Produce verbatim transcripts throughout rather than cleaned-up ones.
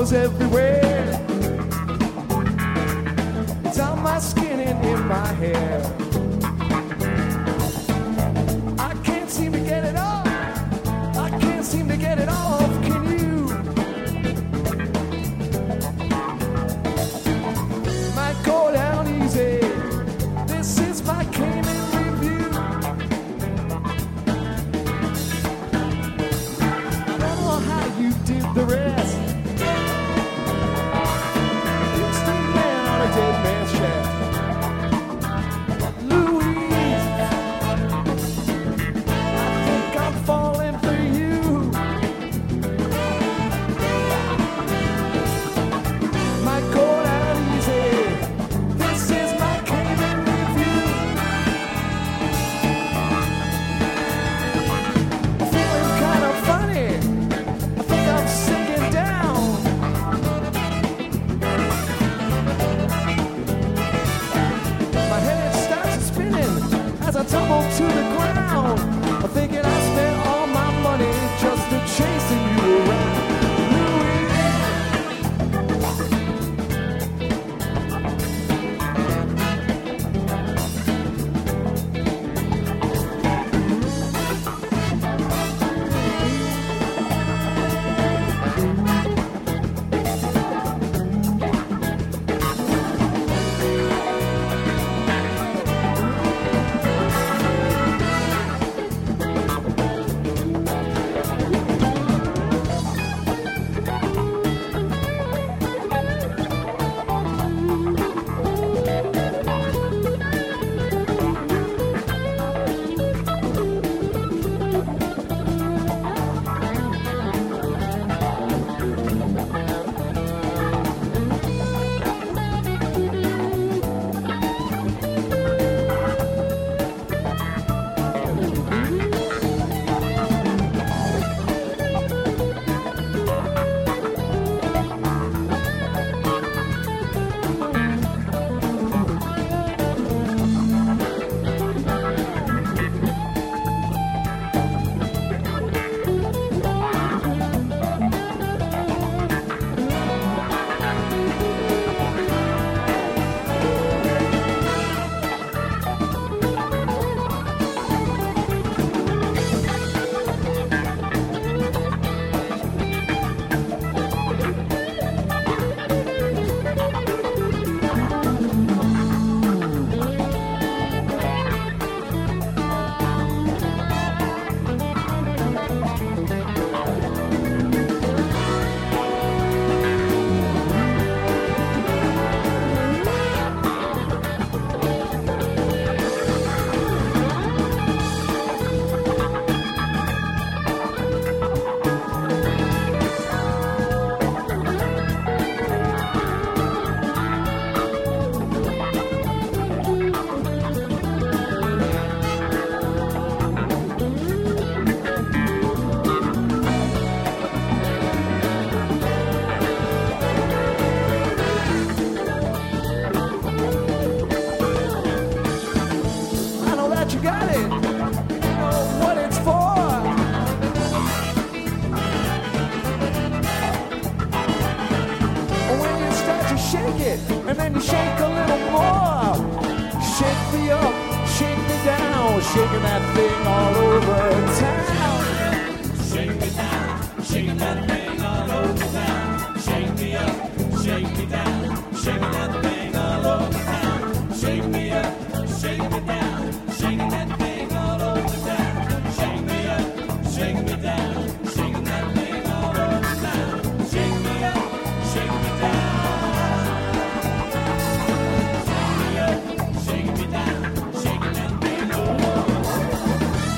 flowers everywhere. It's on my skin and in my hair. I can't seem to get it off. I can't seem to get it off. Can you? Might go down easy. This is my Cayman review. I don't know how you did the rest. You stayed man on a dead man's chest. Louise, I think I'm falling for you. Might go down easy. This is my Cayman review. Feeling kind of funny. I think I'm sinking down. My head starts spinning as I tumble to the ground. I'm thinking I spent all my money just to chasing you around. Louis. You got it. You know what it's for. When you start to shake it, and then you shake a little more. Shake me up, shake me down, shaking that thing all over town. Shake me down, shake that thing all over town. Shake me up, shake me down, shaking that thing all over town. Shake me up, shake me down, shaking that thing all over town. Shake me up, shake me down, shaking that thing all over town. Shake me up, shake me down. Shake me up, shake me down, shaking that thing all over town.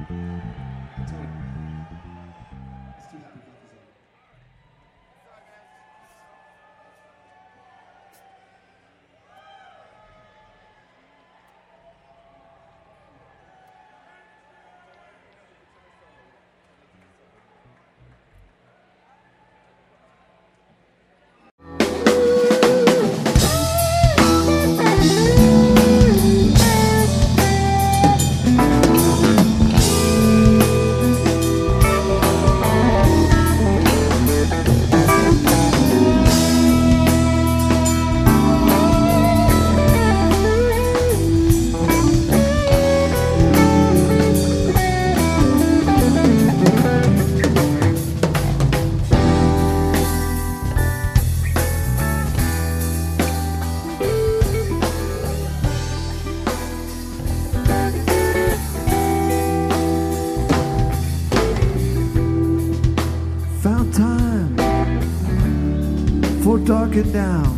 Found time for darking down,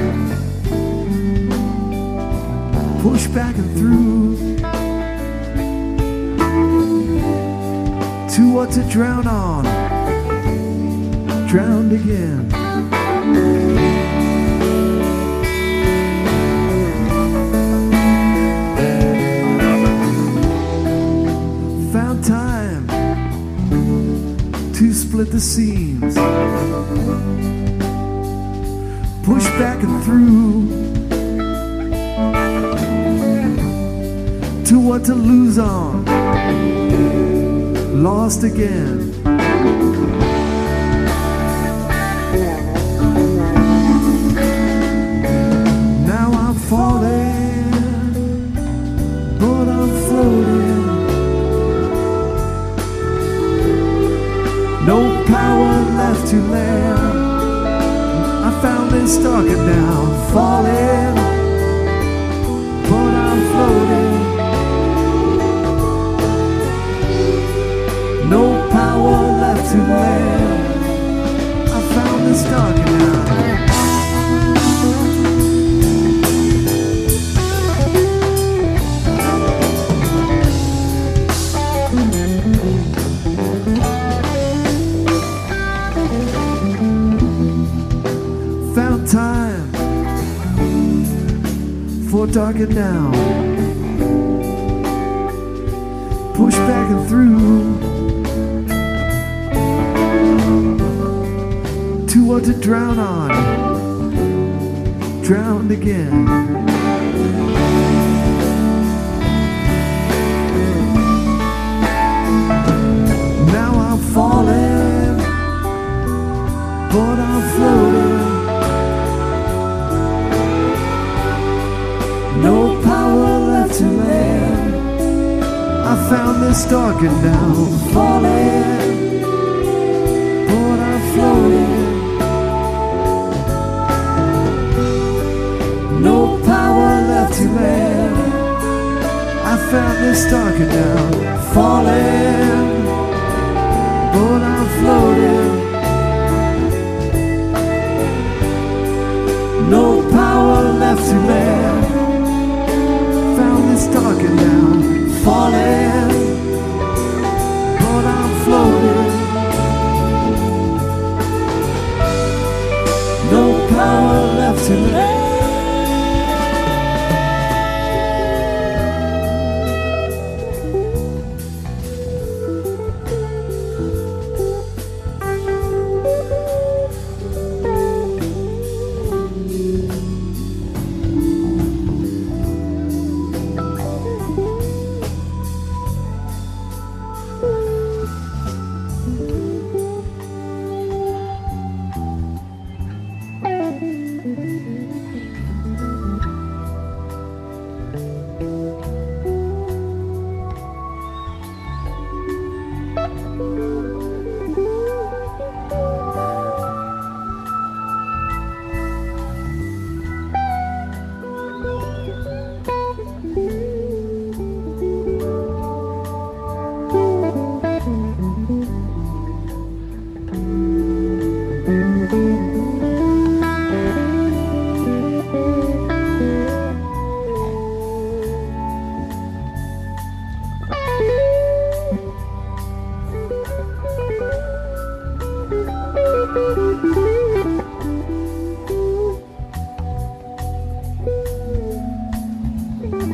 push back and through to what to drown on, drowned again. Found time to split the seams, push back and through to what to lose on, lost again. Now I'm falling, but I'm floating. No power left to land. I found this darker now, falling, but I'm floating. No power left to land. I found this darker now. Found time for darker down, push back and through to what to drown on, drowned again. Now I'm falling, but I'm floating. No power left to land. I found this darker now, falling, but I'm floating. No power left to land. I found this darker now, falling, but I'm floating. No power left to land. It's darker now, falling, but I'm floating. No power left to land.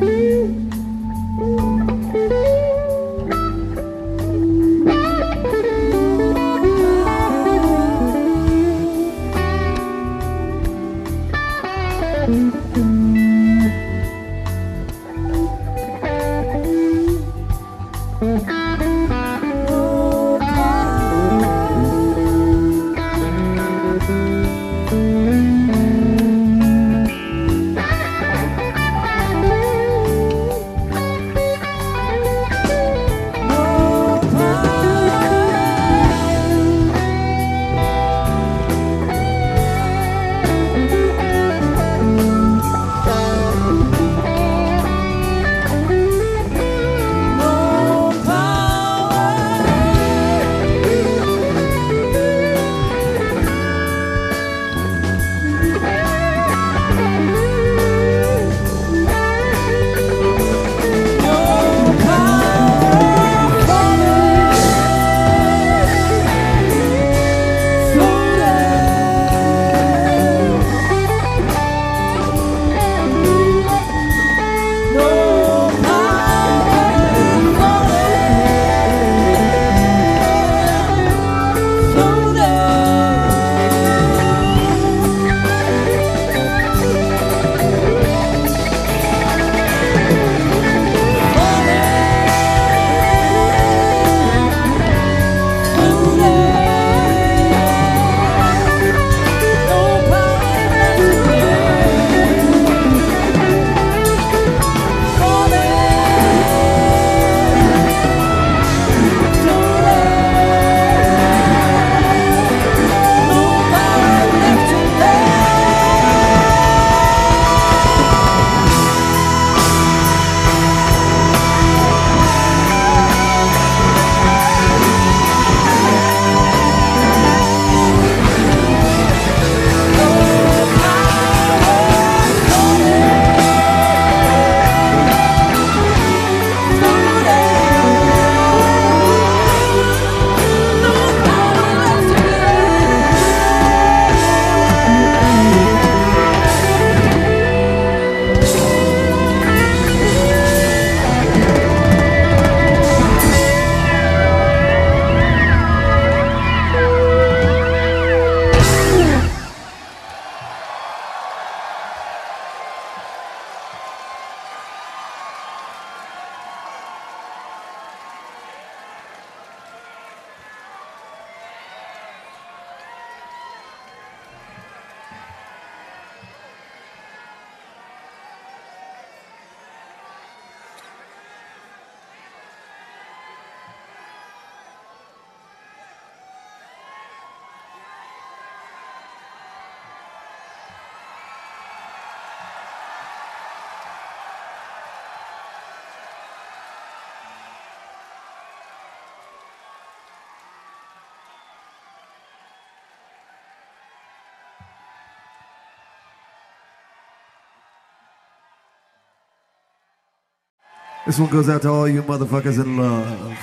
This one goes out to all you motherfuckers in love.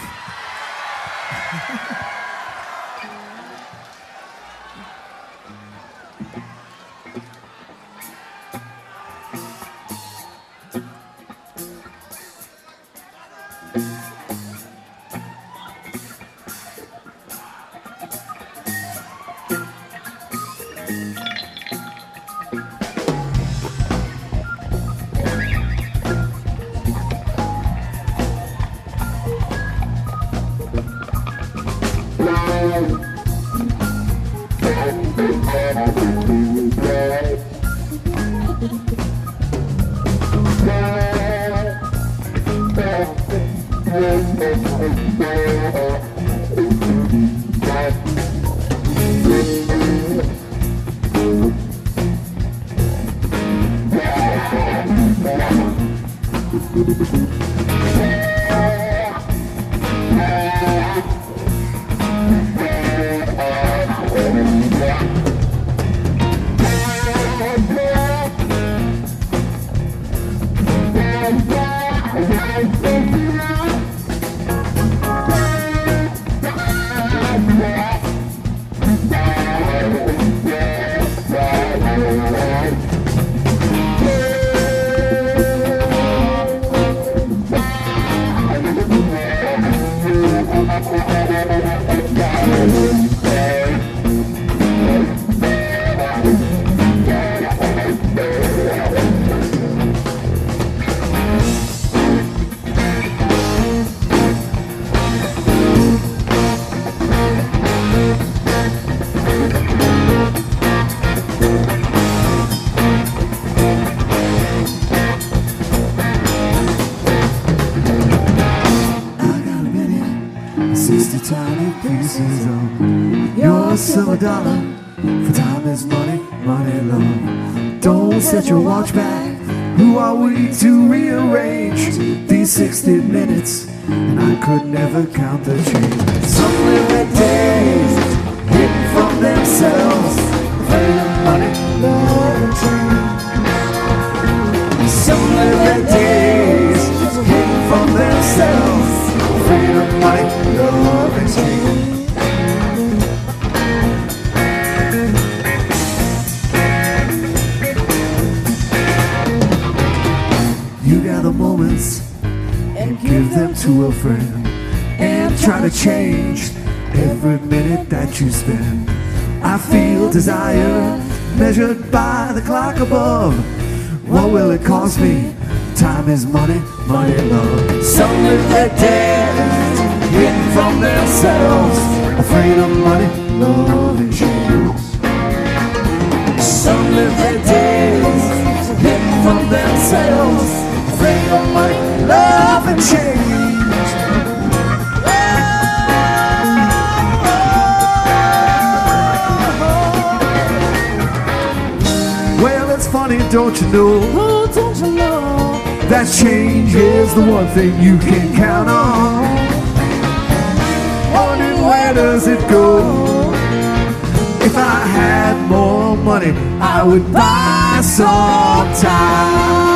tiny pieces of your silver dollar. For time is money, money love. Don't set your watch back. Who are we to rearrange these sixty minutes? And I could never count the change. Some live their days hidden from themselves, afraid of money, love and change. Some live their days hidden from themselves, afraid of money, love and change. You gather moments and give them to a friend, and try to change every minute that you spend. I feel desire measured by the clock above. What will it cost me? Time is money, money love. Some live their days hidden from themselves, afraid of money, love and change. Some live their days hidden from themselves, afraid of money, love and change. Well, it's funny, don't you know? Oh, don't you know that change is the one thing you can count on. Wondering where does it go? If I had more money, I would buy some time.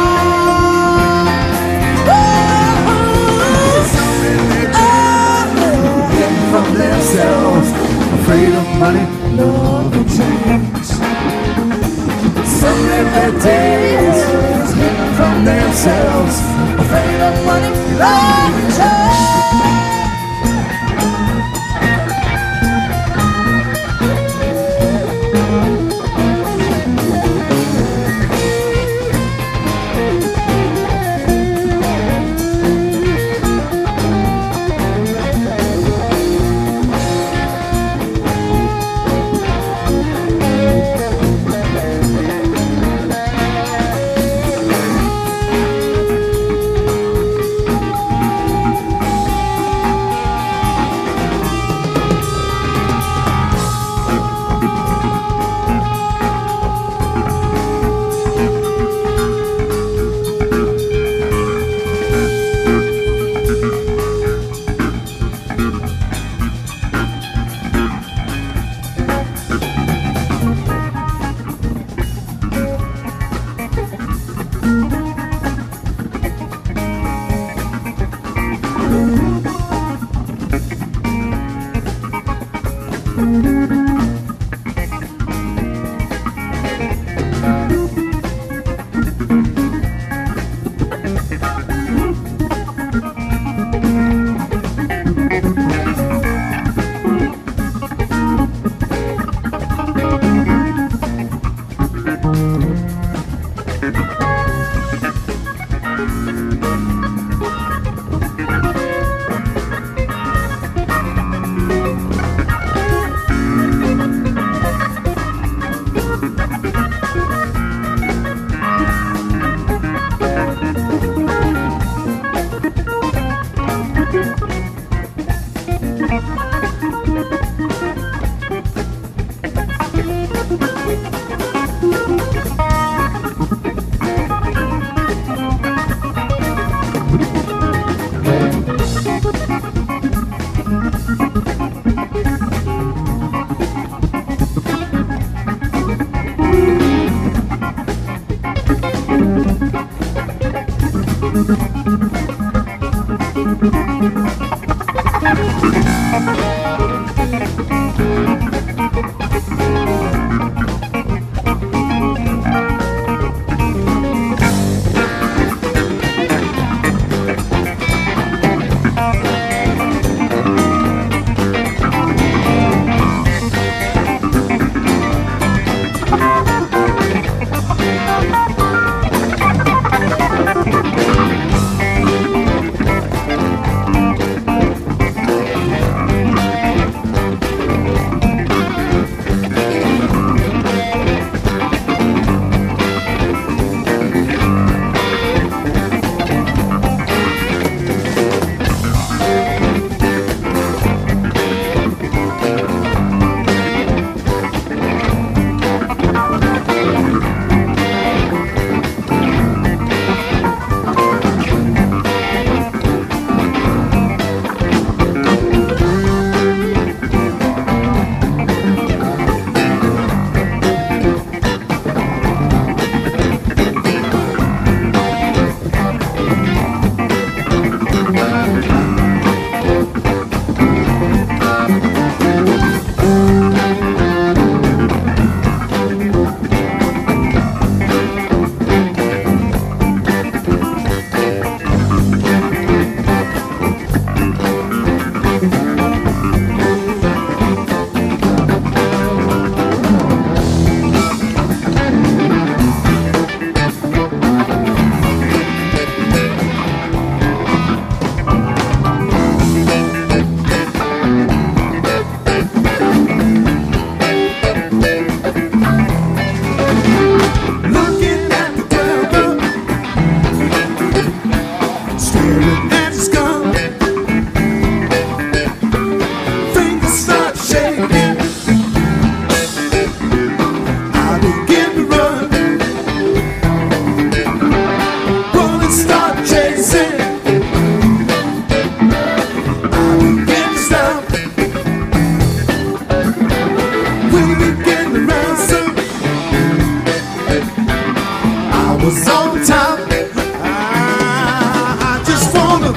From themselves, afraid of money, love and change. Some live their days hidden from themselves, afraid of money, love and change.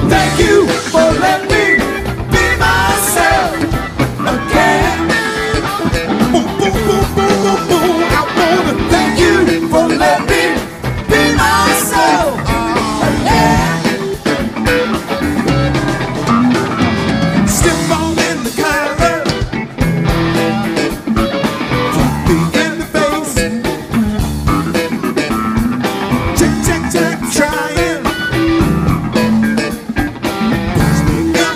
thank you for letting me be myself again. Boom, boom, boom, boom, boom, boom. I wanna thank you for letting me be myself again. Step on in the collar, kick me in the face. Check, check, check, trying. Push me in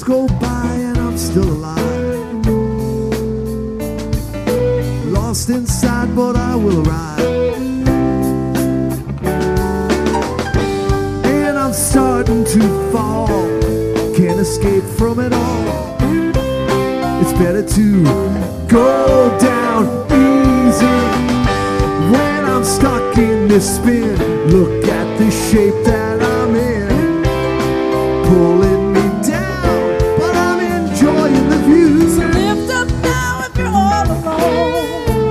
Years go by and I'm still alive, lost inside, but I will arrive. And I'm starting to fall, can't escape from it all. It's better to go down easy. When I'm stuck in this spin, look at the shape that I'm in, pulling me down, but I'm enjoying the view. So lift up now if you're all alone.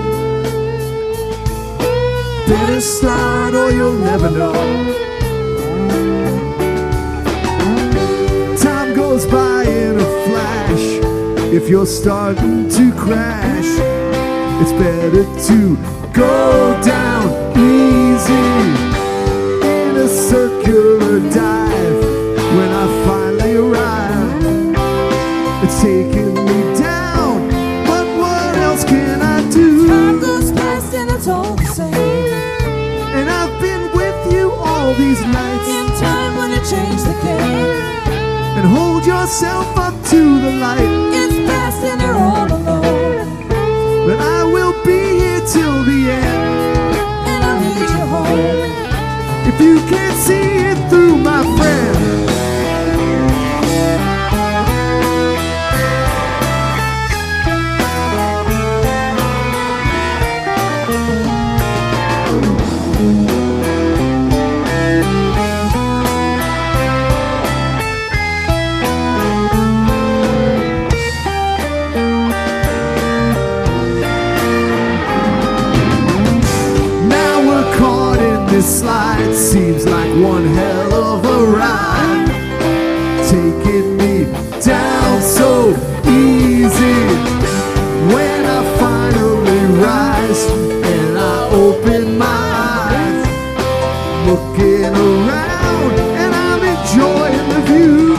Better start or you'll never know. Time goes by in a flash. If you're starting to crash, it's better to go down easy in a circular dive. When I finally arrive, it's taking me down, but what else can I do? Time goes past and it's all the same. And I've been with you all these nights. In time when it changed the game. And hold yourself up to the light. It's past and you're all alone. But I will be here till the end. And I'll lead you home. If you can't see it through, my friend. This slide seems like one hell of a ride, taking me down so easy. When I finally rise and I open my eyes, looking around and I'm enjoying the view.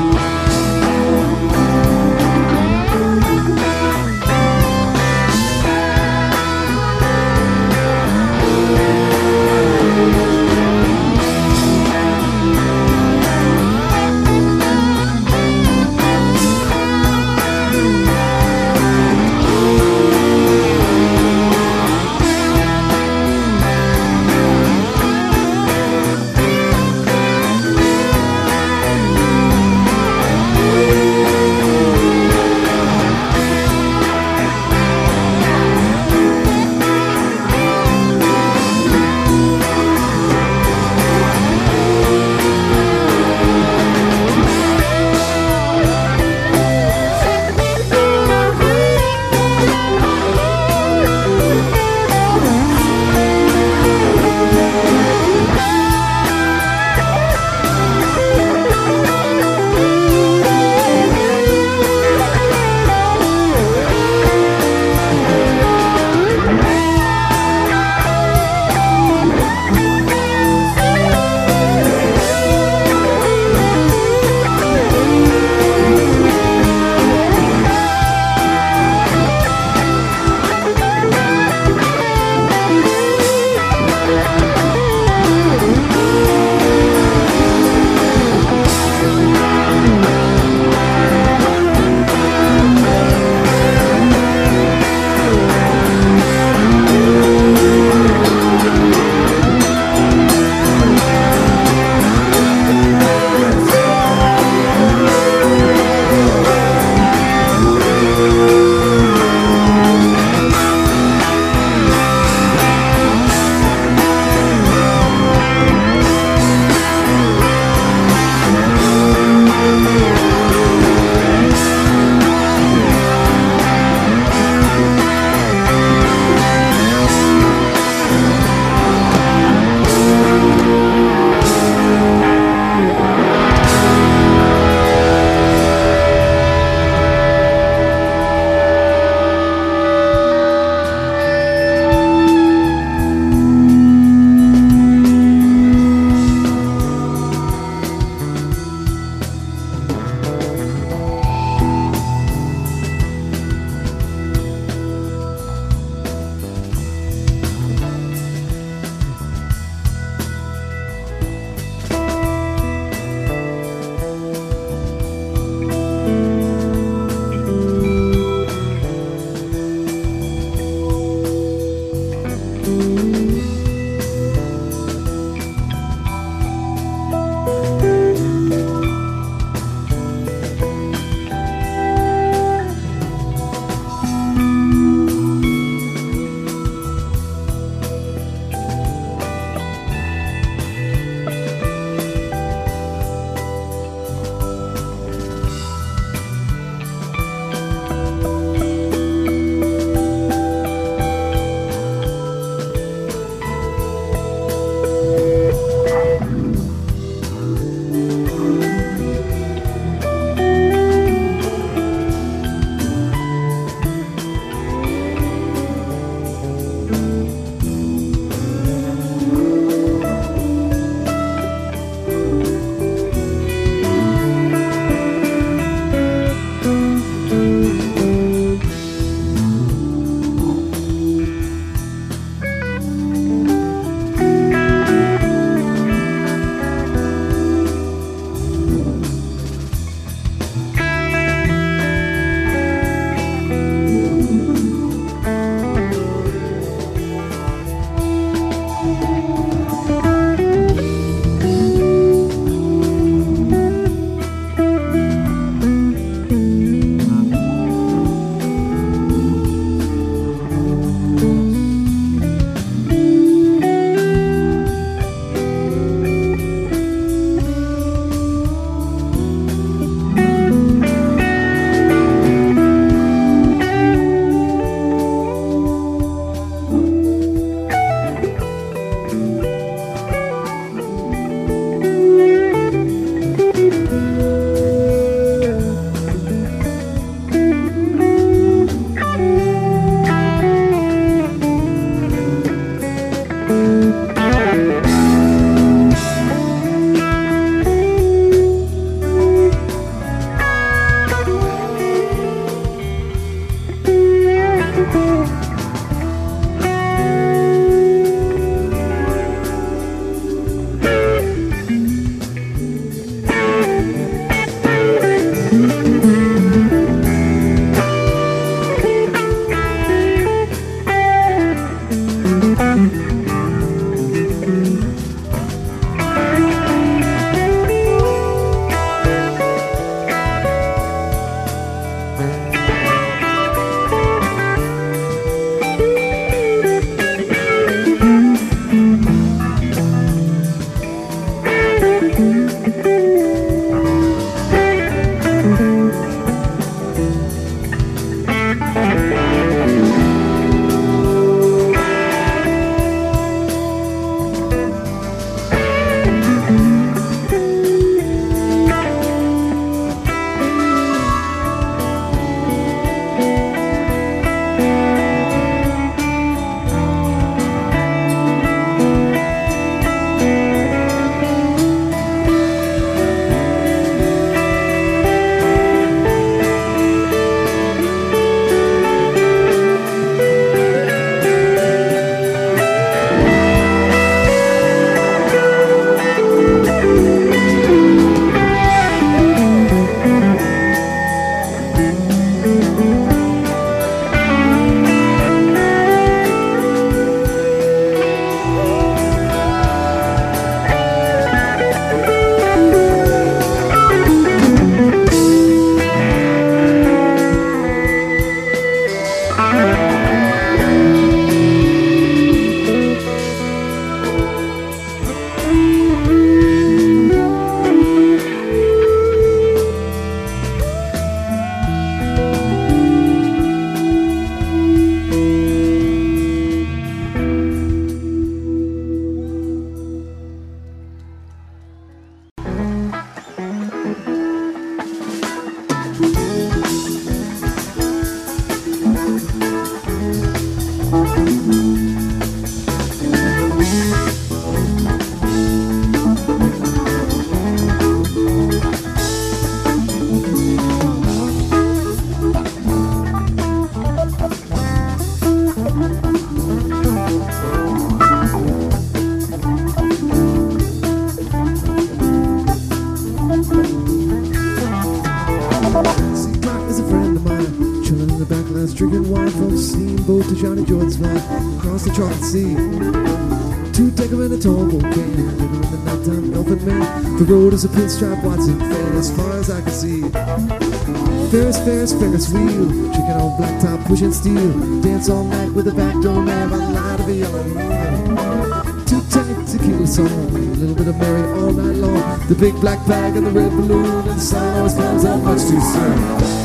drinking wine from Steamboat to Johnny Jordan's van, across the tropic sea. Two decker and a tall boat can, living in the nighttime elfin man. The road is a pinstripe Watson fan as far as I can see. Ferris, Ferris, Ferris wheel, chicken on blacktop pushing steel. Dance all night with a backdoor man by the light of a yellow moon. Two tank tequila song, a little bit of Mary all night long. The big black bag and the red balloon, and the sun always comes out much too soon.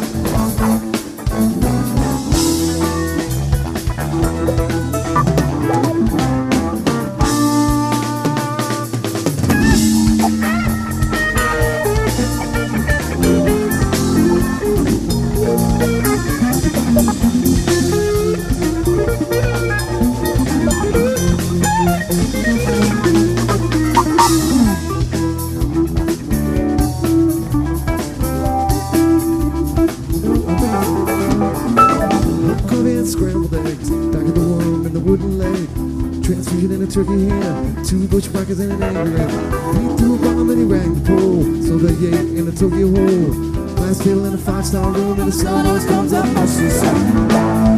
Turkey hen, two bushwhackers and an angry rat. He threw a bomb and he rang the pole, so they ate in a Tokyo hole. Glass table in a five-star room, and the sun always comes up much too soon.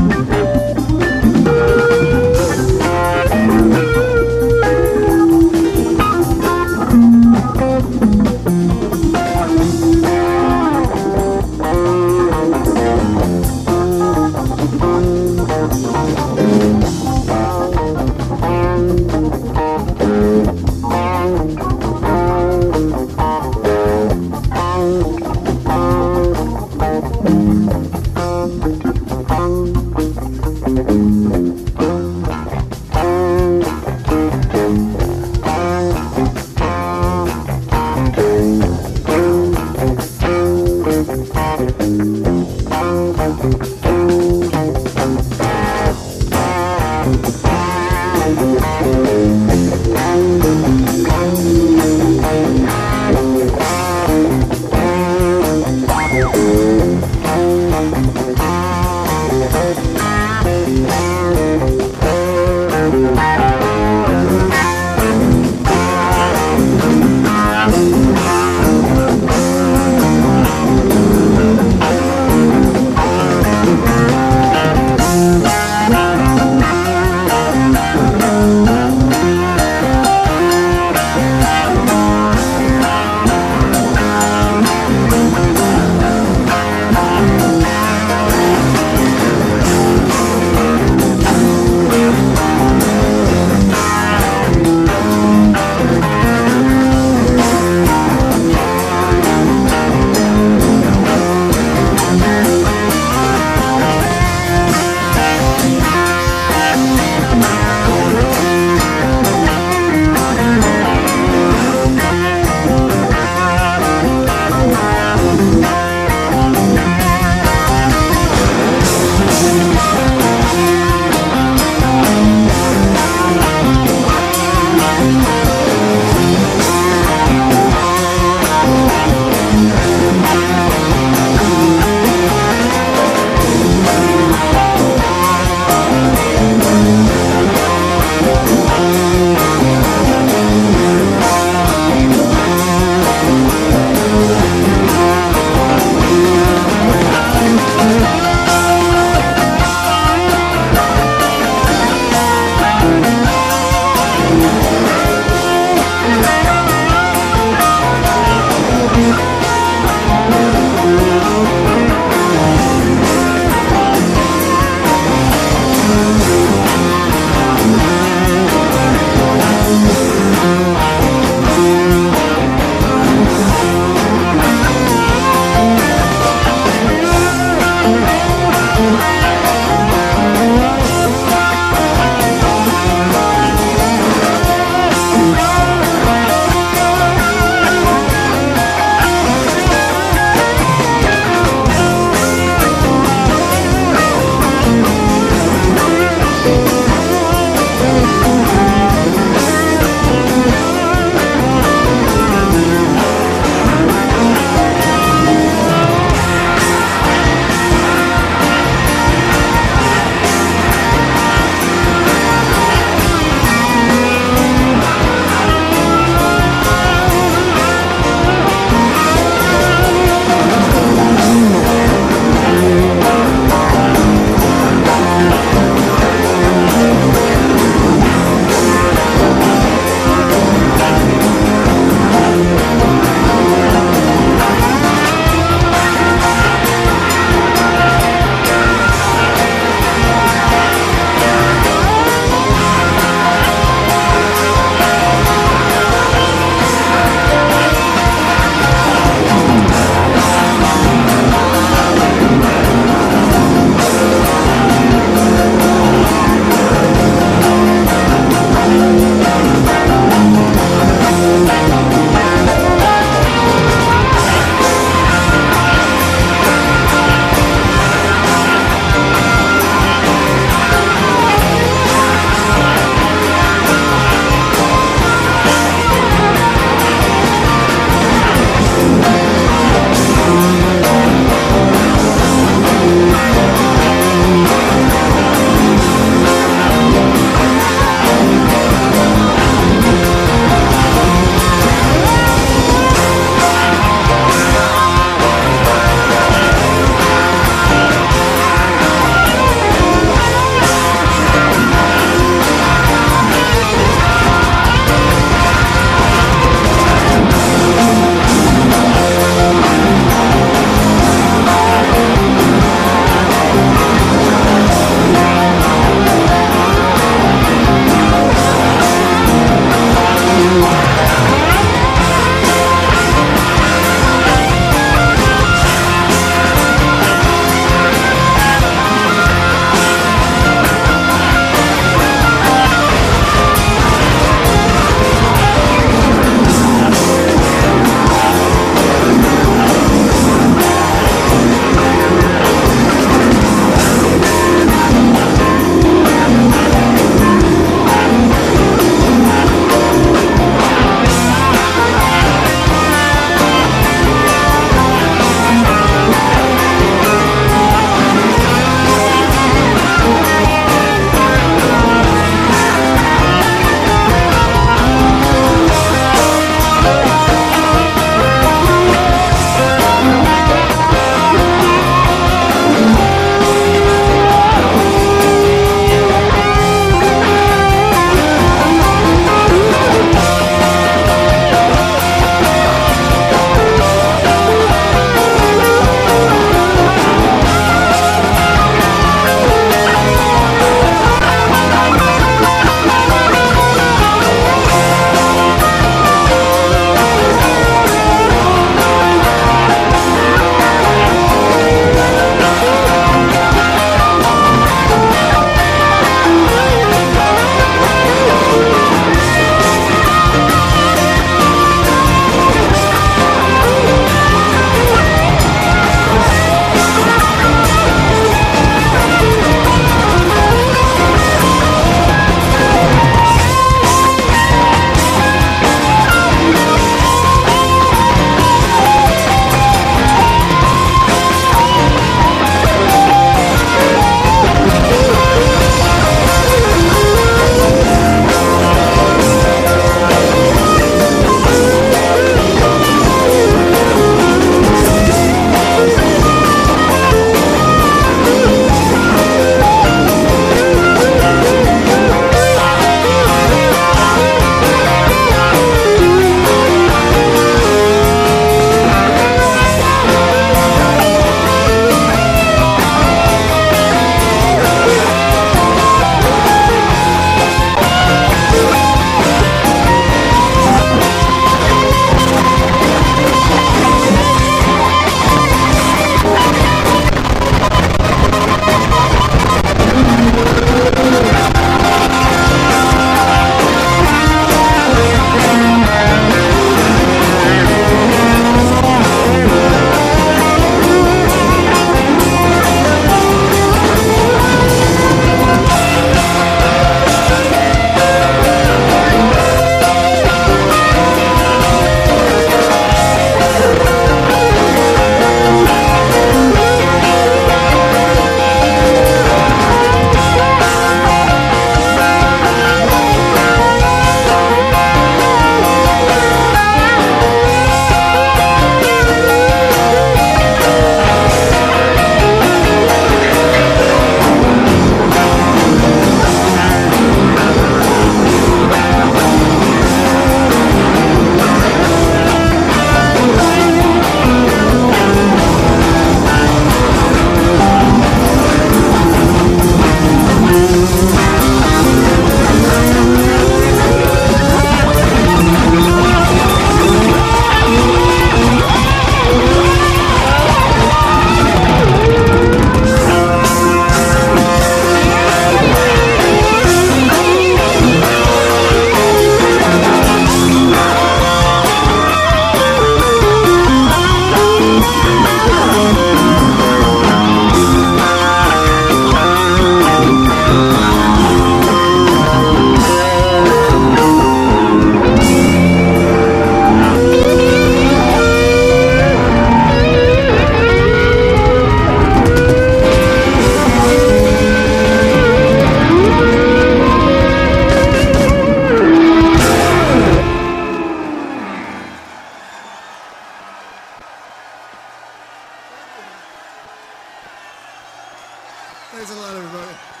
Thanks a lot, everybody.